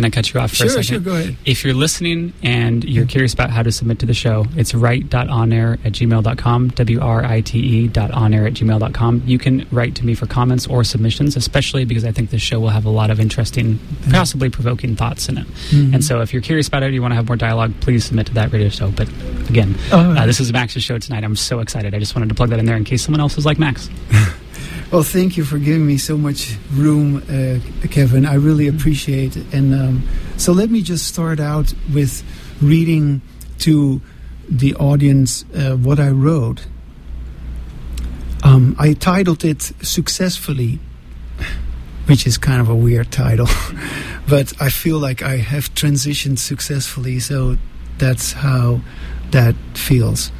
can I cut you off for a second? Sure, go ahead. If you're listening and you're curious about how to submit to the show, it's write.onair@gmail.com, write.onair@gmail.com. You can write to me for comments or submissions, especially because I think this show will have a lot of interesting, possibly provoking thoughts in it. Mm-hmm. And so if you're curious about it, you want to have more dialogue, please submit to that radio show. But again, this is Max's show tonight. I'm so excited. I just wanted to plug that in there in case someone else is like Max. Well, thank you for giving me so much room, Kevin. I really appreciate it. And so let me just start out with reading to the audience what I wrote. I titled it Successfully, which is kind of a weird title. But I feel like I have transitioned successfully, so that's how that feels.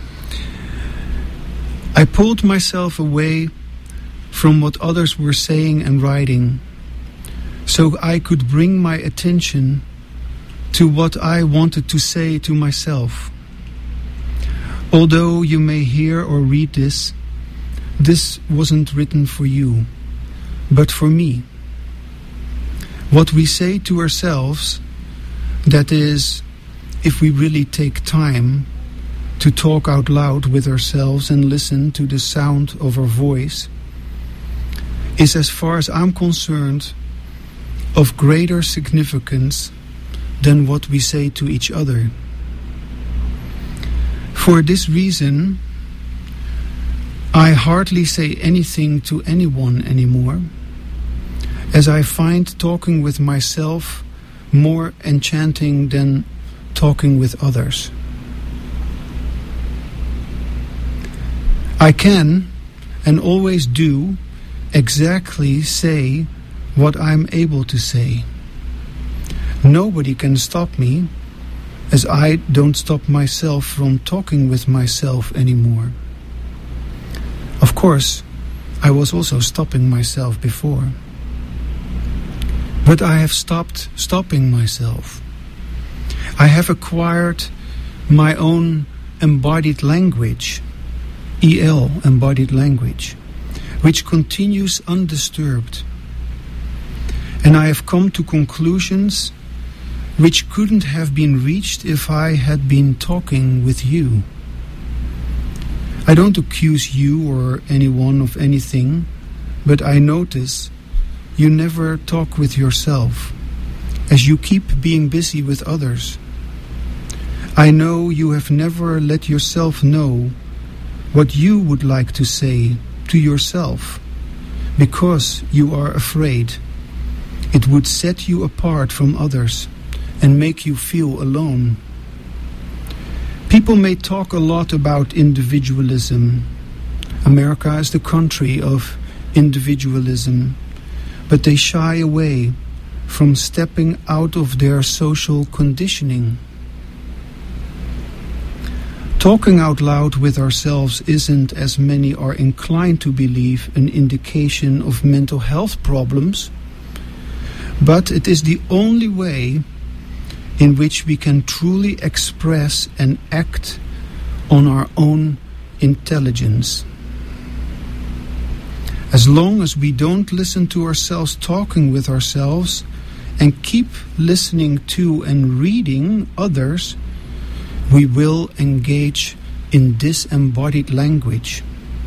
I pulled myself away from what others were saying and writing, so I could bring my attention to what I wanted to say to myself. Although you may hear or read this, this wasn't written for you, but for me. What we say to ourselves, that is, if we really take time to talk out loud with ourselves and listen to the sound of our voice, is, as far as I'm concerned, of greater significance than what we say to each other. For this reason, I hardly say anything to anyone anymore, as I find talking with myself more enchanting than talking with others. I can, and always do, exactly say what I'm able to say. Nobody can stop me, as I don't stop myself from talking with myself anymore. Of course, I was also stopping myself before. But I have stopped stopping myself. I have acquired my own embodied language, EL, embodied language, which continues undisturbed. And I have come to conclusions which couldn't have been reached if I had been talking with you. I don't accuse you or anyone of anything, but I notice you never talk with yourself, as you keep being busy with others. I know you have never let yourself know what you would like to say to yourself, because you are afraid it would set you apart from others and make you feel alone. People may talk a lot about individualism. America is the country of individualism, but they shy away from stepping out of their social conditioning. Talking out loud with ourselves isn't, as many are inclined to believe, an indication of mental health problems, but it is the only way in which we can truly express and act on our own intelligence. As long as we don't listen to ourselves talking with ourselves and keep listening to and reading others, we will engage in disembodied language.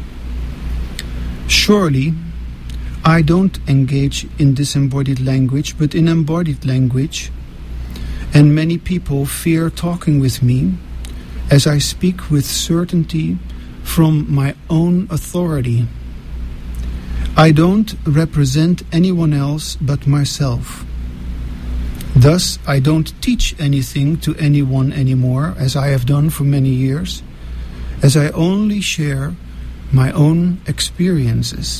Surely, I don't engage in disembodied language, but in embodied language, and many people fear talking with me as I speak with certainty from my own authority. I don't represent anyone else but myself. Thus, I don't teach anything to anyone anymore, as I have done for many years, as I only share my own experiences.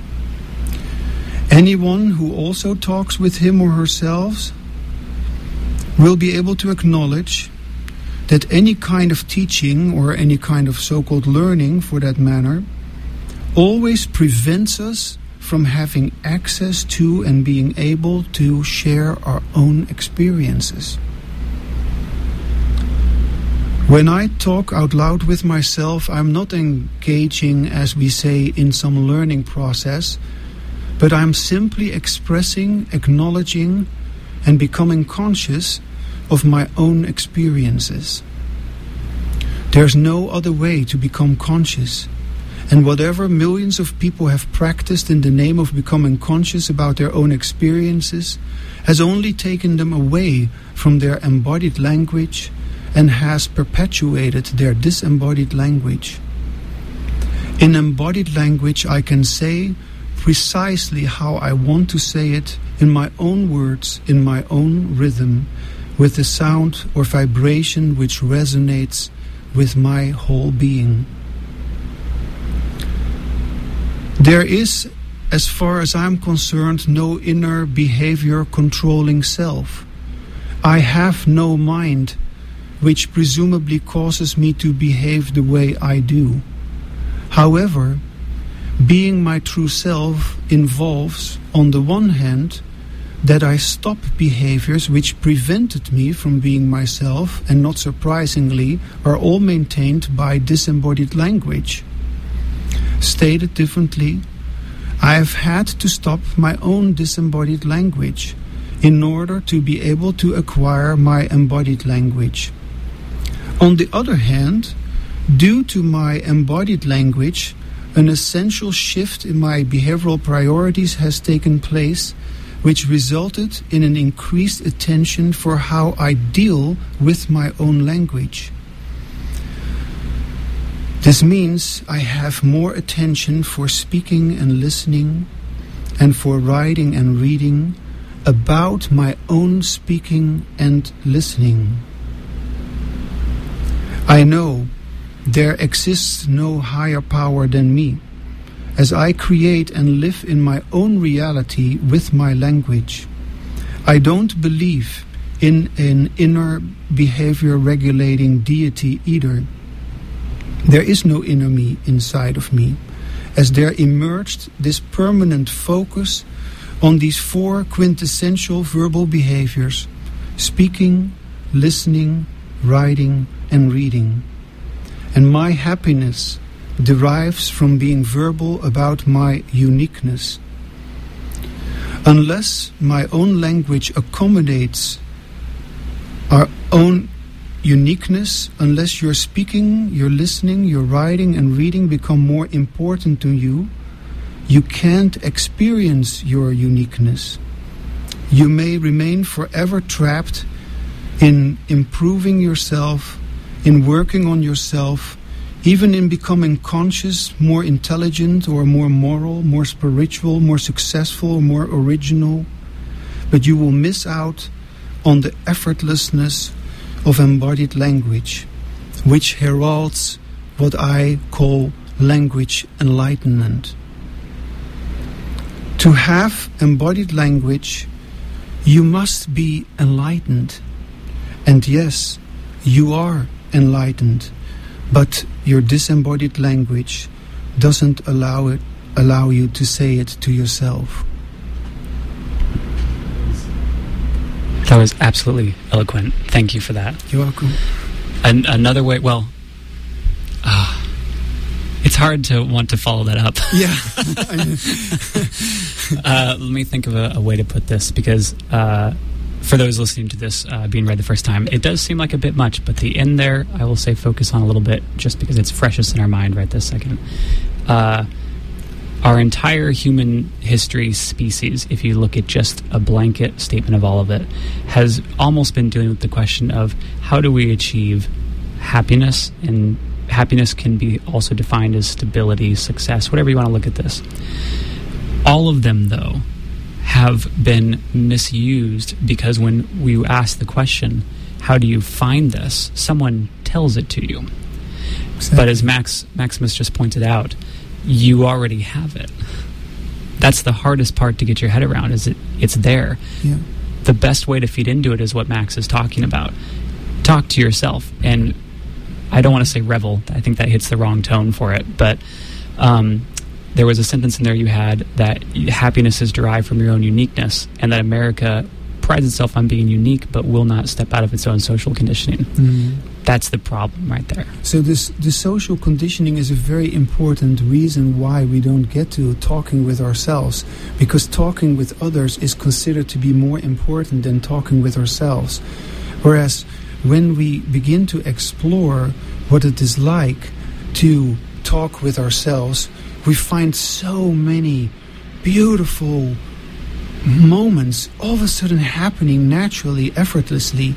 Anyone who also talks with him or herself will be able to acknowledge that any kind of teaching, or any kind of so-called learning for that matter, always prevents us from having access to and being able to share our own experiences. When I talk out loud with myself, I'm not engaging, as we say, in some learning process, but I'm simply expressing, acknowledging and becoming conscious of my own experiences. There's no other way to become conscious, and whatever millions of people have practiced in the name of becoming conscious about their own experiences has only taken them away from their embodied language and has perpetuated their disembodied language. In embodied language, I can say precisely how I want to say it in my own words, in my own rhythm, with the sound or vibration which resonates with my whole being. There is, as far as I'm concerned, no inner behavior controlling self. I have no mind, which presumably causes me to behave the way I do. However, being my true self involves, on the one hand, that I stop behaviors which prevented me from being myself, and not surprisingly, are all maintained by disembodied language. Stated differently, I have had to stop my own disembodied language in order to be able to acquire my embodied language. On the other hand, due to my embodied language, an essential shift in my behavioral priorities has taken place, which resulted in an increased attention for how I deal with my own language. This means I have more attention for speaking and listening, and for writing and reading about my own speaking and listening. I know there exists no higher power than me, as I create and live in my own reality with my language. I don't believe in an inner behavior regulating deity either. There is no inner me inside of me, as there emerged this permanent focus on these four quintessential verbal behaviors: speaking, listening, writing, and reading. And my happiness derives from being verbal about my uniqueness. Unless my own language accommodates our own uniqueness, unless your speaking, your listening, your writing and reading become more important to you, you can't experience your uniqueness. You may remain forever trapped in improving yourself, in working on yourself, even in becoming conscious, more intelligent or more moral, more spiritual, more successful, or more original. But you will miss out on the effortlessness of embodied language, which heralds what I call language enlightenment. To have embodied language, you must be enlightened. And yes, you are enlightened, but your disembodied language doesn't allow you to say it to yourself. That was absolutely eloquent. Thank you for that. You're welcome. Another way, well, it's hard to want to follow that up. Yeah. Let me think of a way to put this, because for those listening to this being read the first time, it does seem like a bit much, but the end there, I will say focus on a little bit, just because it's freshest in our mind right this second. Our entire human history species, if you look at just a blanket statement of all of it, has almost been dealing with the question of how do we achieve happiness, and happiness can be also defined as stability, success, whatever you want to look at this. All of them, though, have been misused, because when we ask the question, how do you find this, someone tells it to you. Exactly. But as Maximus just pointed out, you already have it. That's the hardest part to get your head around, is it's there. Yeah. The best way to feed into it is what Max is talking about. Talk to yourself, and I don't want to say revel. I think that hits the wrong tone for it, but there was a sentence in there you had that happiness is derived from your own uniqueness, and that America prides itself on being unique but will not step out of its own social conditioning. Mm. That's the problem right there. So the social conditioning is a very important reason why we don't get to talking with ourselves, because talking with others is considered to be more important than talking with ourselves. Whereas when we begin to explore what it is like to talk with ourselves, we find so many beautiful moments all of a sudden happening naturally, effortlessly.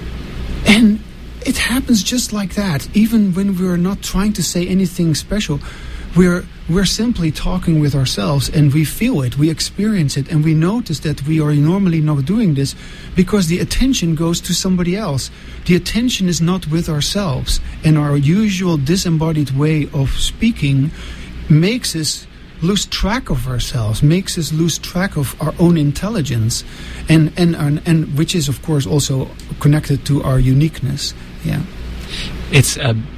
And it happens just like that. Even when we're not trying to say anything special, we're simply talking with ourselves, and we feel it, we experience it, and we notice that we are normally not doing this because the attention goes to somebody else. The attention is not with ourselves, and our usual disembodied way of speaking makes us lose track of ourselves, makes us lose track of our own intelligence, and which is of course also connected to our uniqueness. Yeah, it's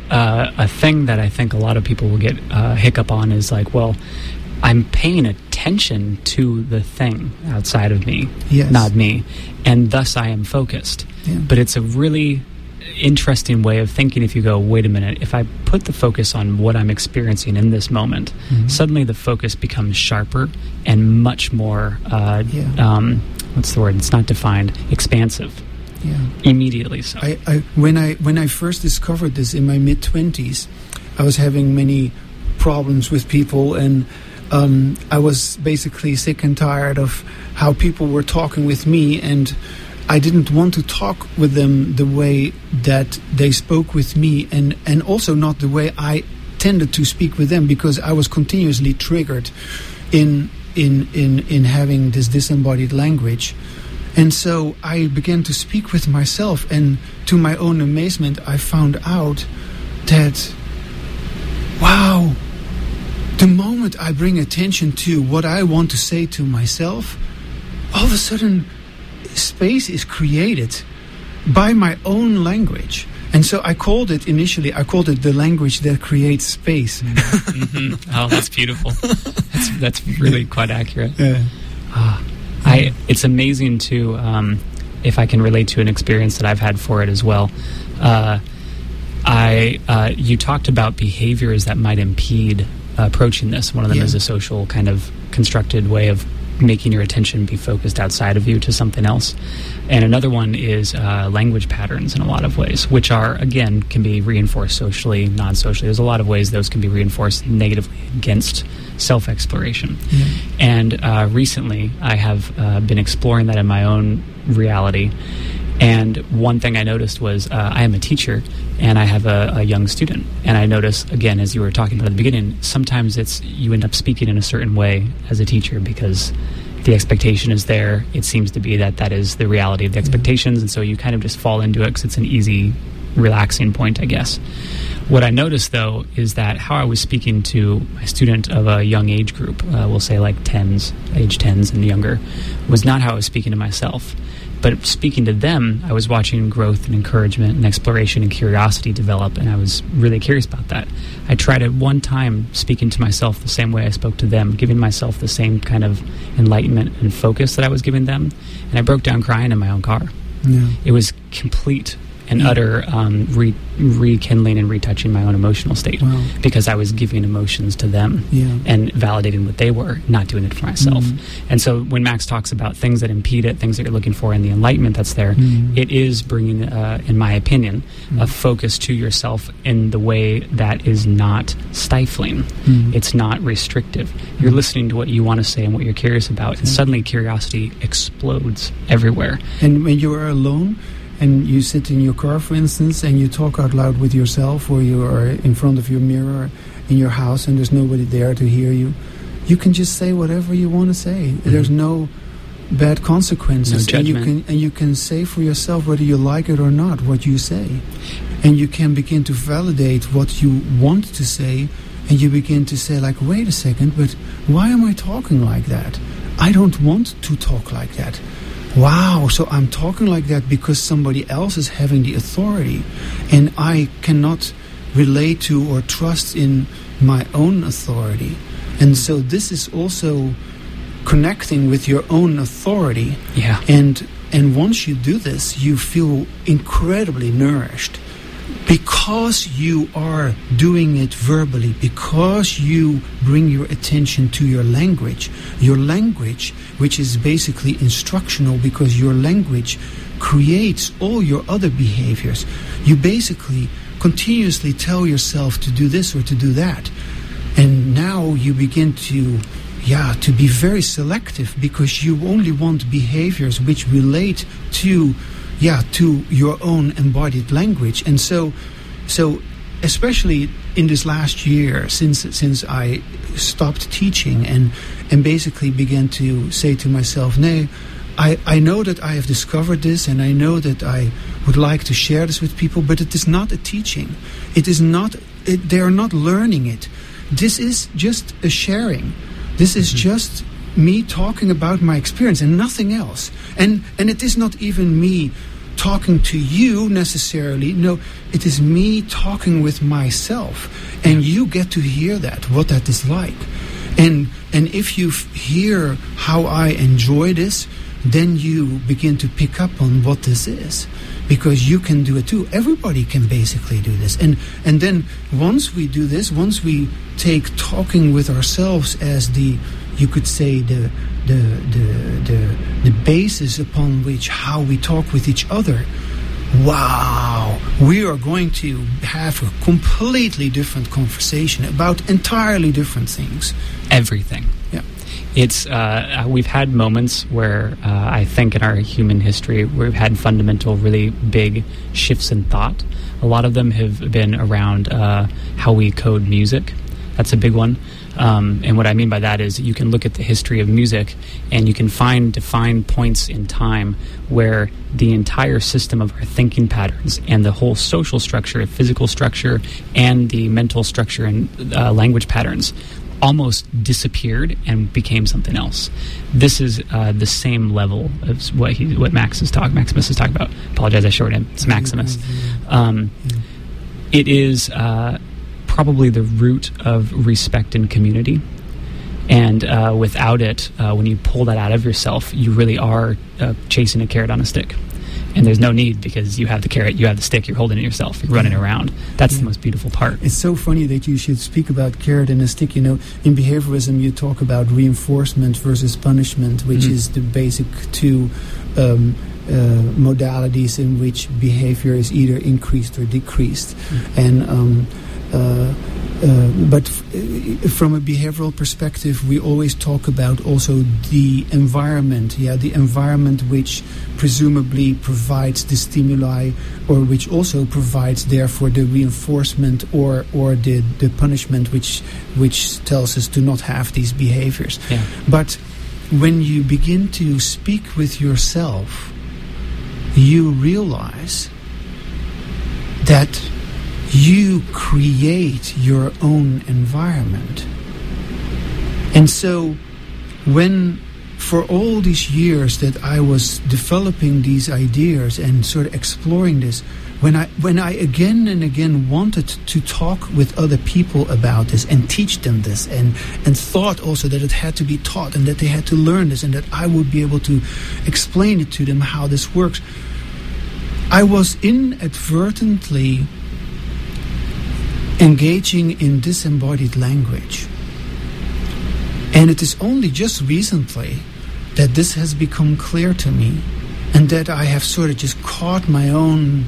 a thing that I think a lot of people will get hiccup on is like, well, I'm paying attention to the thing outside of me, not me, and thus I am focused. Yeah. But it's a really interesting way of thinking if you go, wait a minute, if I put the focus on what I'm experiencing in this moment, suddenly the focus becomes sharper and much more, what's the word? It's not defined, expansive. Yeah. Immediately so. When I first discovered this in my mid-20s, I was having many problems with people, and I was basically sick and tired of how people were talking with me, and I didn't want to talk with them the way that they spoke with me, and also not the way I tended to speak with them, because I was continuously triggered in having this disembodied language. And so I began to speak with myself, and to my own amazement, I found out that, wow, the moment I bring attention to what I want to say to myself, all of a sudden space is created by my own language. And so I called it the language that creates space. Mm-hmm. Oh, that's beautiful. That's really quite accurate. Yeah. It's amazing to, if I can relate to an experience that I've had for it as well. You talked about behaviors that might impede approaching this. One of them is a social kind of constructed way of making your attention be focused outside of you to something else. And another one is language patterns in a lot of ways, which are, again, can be reinforced socially, non-socially. There's a lot of ways those can be reinforced negatively against self-exploration. Yeah. And recently I have been exploring that in my own reality. And one thing I noticed was I am a teacher, and I have a young student. And I noticed, again, as you were talking about at the beginning, sometimes you end up speaking in a certain way as a teacher because the expectation is there. It seems to be that is the reality of the expectations, and so you kind of just fall into it because it's an easy, relaxing point, I guess. What I noticed, though, is that how I was speaking to my student of a young age group, we'll say like age 10s and younger, was not how I was speaking to myself. But speaking to them, I was watching growth and encouragement and exploration and curiosity develop, and I was really curious about that. I tried at one time speaking to myself the same way I spoke to them, giving myself the same kind of enlightenment and focus that I was giving them, and I broke down crying in my own car. Yeah. It was complete and utter rekindling and retouching my own emotional state. Wow. Because I was giving emotions to them and validating what they were, not doing it for myself. And so when Max talks about things that impede it, things that you're looking for, and the enlightenment that's there, it is bringing, in my opinion, a focus to yourself in the way that is not stifling. It's not restrictive. You're listening to what you want to say and what you're curious about, and suddenly curiosity explodes everywhere. And when you are alone, and you sit in your car, for instance, and you talk out loud with yourself, or you are in front of your mirror in your house and there's nobody there to hear you, you can just say whatever you want to say. There's no bad consequences. No judgment. And you can say for yourself whether you like it or not what you say. And you can begin to validate what you want to say, and you begin to say, like, wait a second, but why am I talking like that? I don't want to talk like that. Wow, so I'm talking like that because somebody else is having the authority, and I cannot relate to or trust in my own authority. And so this is also connecting with your own authority. Yeah. And once you do this, you feel incredibly nourished. because you are doing it verbally, because you bring your attention to your language, which is basically instructional, because your language creates all your other behaviors. You basically continuously tell yourself to do this or to do that. And now you begin to be very selective, because you only want behaviors which relate to your own embodied language. And so especially in this last year, since I stopped teaching and basically began to say to myself, no, I know that I have discovered this, and I know that I would like to share this with people, but it is not a teaching. It is not. They are not learning it. This is just a sharing. This is just me talking about my experience and nothing else. And it is not even me talking to you necessarily. No, it is me talking with myself, and you get to hear what that is like. And if you hear how I enjoy this, then you begin to pick up on what this is, because you can do it too. Everybody can basically do this. And then once we do this, once we take talking with ourselves as you could say the basis upon which how we talk with each other, wow, we are going to have a completely different conversation about entirely different things. Everything. Yeah. It's we've had moments where I think in our human history we've had fundamental, really big shifts in thought. A lot of them have been around how we code music. That's a big one. And what I mean by that is you can look at the history of music and you can find defined points in time where the entire system of our thinking patterns and the whole social structure, physical structure, and the mental structure and language patterns almost disappeared and became something else. This is the same level as what Maximus is talking about. Apologize, I shorted him. It's Maximus. It is probably the root of respect and community. And without it, when you pull that out of yourself, you really are chasing a carrot on a stick. And there's no need, because you have the carrot, you have the stick, you're holding it yourself, you're running around. That's the most beautiful part. It's so funny that you should speak about carrot and a stick. You know, in behaviorism, you talk about reinforcement versus punishment, which is the basic two modalities in which behavior is either increased or decreased. And but from a behavioral perspective, we always talk about also the environment. The environment which presumably provides the stimuli, or which also provides, therefore, the reinforcement or the punishment, which tells us to not have these behaviors. Yeah. But when you begin to speak with yourself, you realize that you create your own environment. And so when, for all these years that I was developing these ideas and sort of exploring this, when I again and again wanted to talk with other people about this and teach them this, and thought also that it had to be taught and that they had to learn this and that I would be able to explain it to them how this works, I was inadvertently engaging in disembodied language. And it is only just recently that this has become clear to me, and that I have sort of just caught my own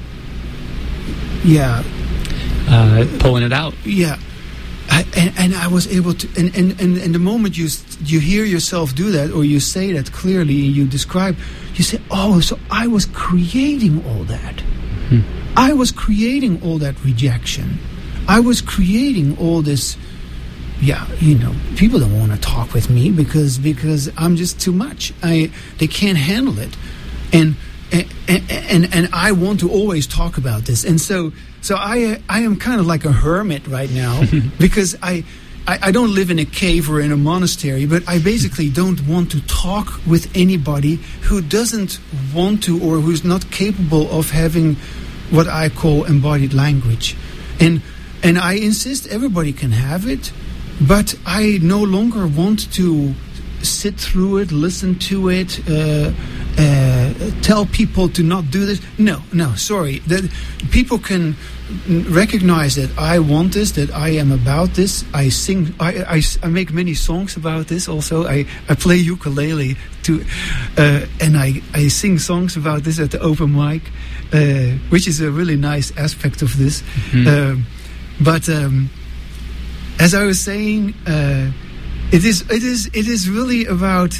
pulling it out. Yeah. And I was able to, and the moment you hear yourself do that, or you say that clearly, you describe, you say, oh, so I was creating all that. I was creating all that rejection. I was creating all this. People don't want to talk with me because I'm just too much. They can't handle it, and I want to always talk about this. And so I am kind of like a hermit right now because I don't live in a cave or in a monastery, but I basically don't want to talk with anybody who doesn't want to, or who's not capable of having what I call embodied language. And I insist everybody can have it, but I no longer want to sit through it, listen to it, tell people to not do this. No, sorry. That people can recognize that I want this, that I am about this. I sing. I make many songs about this. Also, I play ukulele too, and I sing songs about this at the open mic, which is a really nice aspect of this. Mm-hmm. But as I was saying, it is really about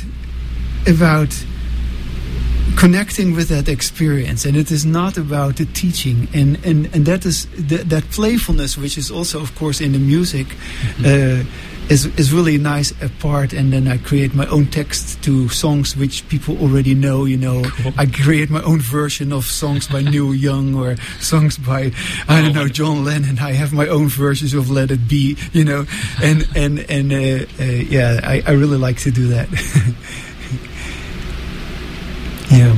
connecting with that experience, and it is not about the teaching, and that is that playfulness, which is also, of course, in the music, mm-hmm. Is really nice part. And then I create my own text to songs which people already know. Cool. I create my own version of songs by Neil Young or songs by John Lennon. I have my own versions of Let It Be. And I really like to do that. Yeah.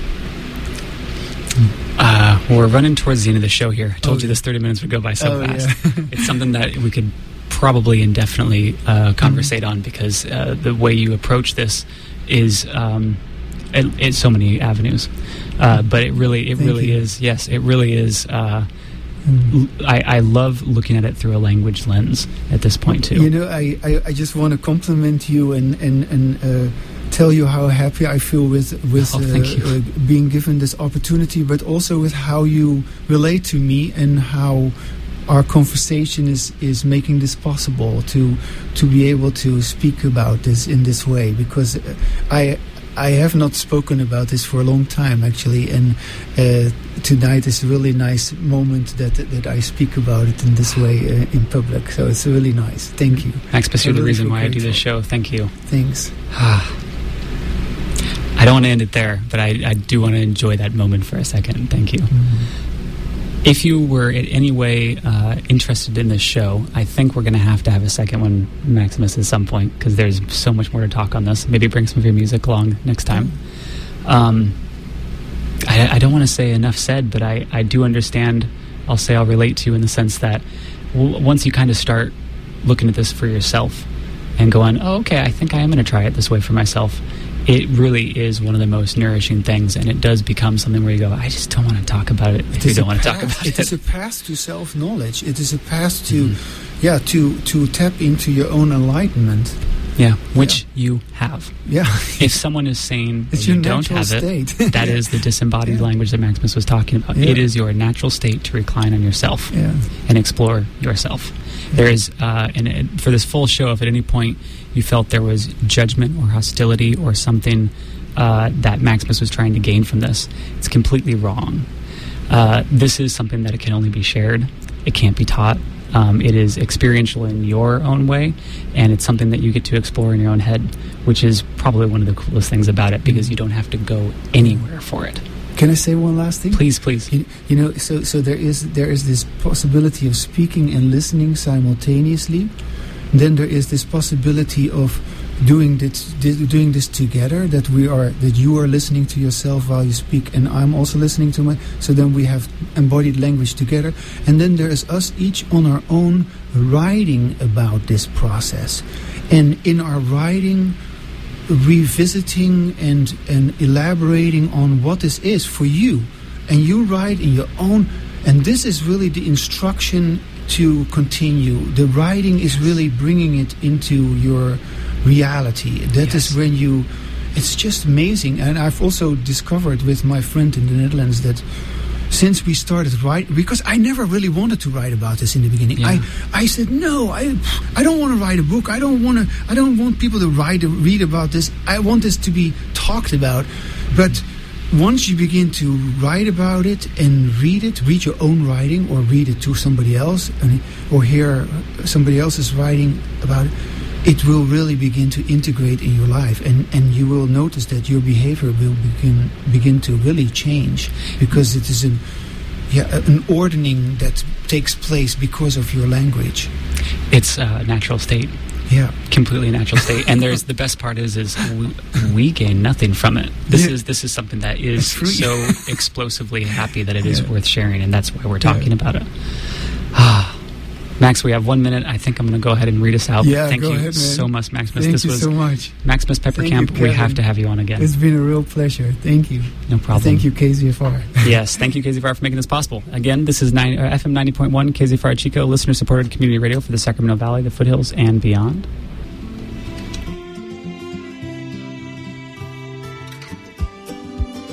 We're running towards the end of the show here. I told you this 30 minutes would go by so fast. Yeah. It's something that we could probably indefinitely conversate on, because the way you approach this is it's so many avenues. But it really is. Yes, it really is. I love looking at it through a language lens at this point too. I just want to compliment you and tell you how happy I feel with being given this opportunity, but also with how you relate to me and how our conversation is making this possible to be able to speak about this in this way, because I have not spoken about this for a long time, actually, and tonight is a really nice moment that I speak about it in this way in public. So it's really nice. Thank you. Max, you're the reason why I do this show. Thank you. Thanks. I don't want to end it there, but I do want to enjoy that moment for a second. Thank you. Mm-hmm. If you were in any way interested in this show, I think we're going to have a second one, Maximus, at some point, because there's so much more to talk on this. Maybe bring some of your music along next time. I don't want to say enough said, but I do understand. I'll relate to you in the sense that once you kind of start looking at this for yourself and going, oh, okay, I think I am going to try it this way for myself, it really is one of the most nourishing things, and it does become something where you go, I just don't want to talk about it if you don't want to talk about it. It is a path to self-knowledge. It is a path to, to tap into your own enlightenment. Yeah, which you have. Yeah. If someone is saying it's you don't have it, that is the disembodied language that Maximus was talking about. Yeah. It is your natural state to recline on yourself and explore yourself. There is, and for this full show, if at any point you felt there was judgment or hostility or something that Maximus was trying to gain from this, it's completely wrong. This is something that it can only be shared. It can't be taught. It is experiential in your own way, and it's something that you get to explore in your own head, which is probably one of the coolest things about it, because you don't have to go anywhere for it. Can I say one last thing? Please. So there is this possibility of speaking and listening simultaneously. Then there is this possibility of doing this together, that you are listening to yourself while you speak, and I'm also listening to so then we have embodied language together, and then there is us each on our own writing about this process, and in our writing revisiting and elaborating on what this is for you, and you write in your own, and this is really the instruction to continue. The writing is really bringing it into your reality. That is when it's just amazing. And I've also discovered with my friend in the Netherlands that since we started writing, because I never really wanted to write about this in the beginning. I said, no, I don't want to write a book. I don't want people to read about this. I want this to be talked about. But once you begin to write about it and read your own writing, or read it to somebody else, or hear somebody else's writing about it, it will really begin to integrate in your life, and you will notice that your behavior will begin to really change, because it is an ordering that takes place because of your language. It's a natural state. Yeah, completely natural state. And there's the best part is we gain nothing from it. This is something that is so explosively happy that it is worth sharing, and that's why we're talking about it. Max, we have 1 minute. I think I'm going to go ahead and read us out. Yeah, Thank go you ahead, man. so much, Maximus. Thank this you was so much. Maximus Peppercamp. Thank you, We have Kevin. to have you on again. It's been a real pleasure. Thank you. No problem. Thank you, KZFR. Yes, thank you, KZFR, for making this possible. Again, this is FM 90.1, KZFR Chico, listener-supported community radio for the Sacramento Valley, the foothills, and beyond.